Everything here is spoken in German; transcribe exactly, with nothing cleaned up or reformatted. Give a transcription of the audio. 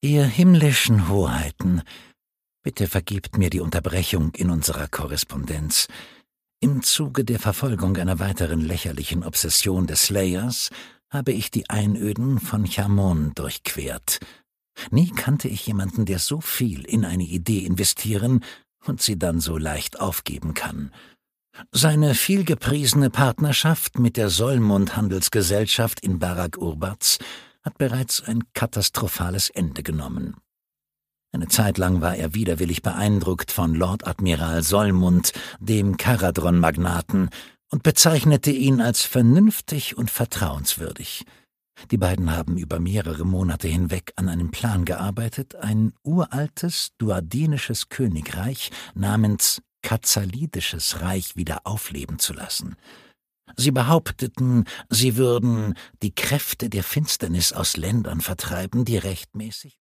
Ihr himmlischen Hoheiten, bitte vergebt mir die Unterbrechung in unserer Korrespondenz. Im Zuge der Verfolgung einer weiteren lächerlichen Obsession des Slayers habe ich die Einöden von Chamon durchquert. Nie kannte ich jemanden, der so viel in eine Idee investieren und sie dann so leicht aufgeben kann. Seine vielgepriesene Partnerschaft mit der Solmund-Handelsgesellschaft in Barak Urbatz hat bereits ein katastrophales Ende genommen. Eine Zeit lang war er widerwillig beeindruckt von Lord Admiral Solmund, dem Caradron-Magnaten, und bezeichnete ihn als vernünftig und vertrauenswürdig. Die beiden haben über mehrere Monate hinweg an einem Plan gearbeitet, ein uraltes, duadinisches Königreich namens Kazzalidisches Reich wieder aufleben zu lassen. Sie behaupteten, sie würden die Kräfte der Finsternis aus Ländern vertreiben, die rechtmäßig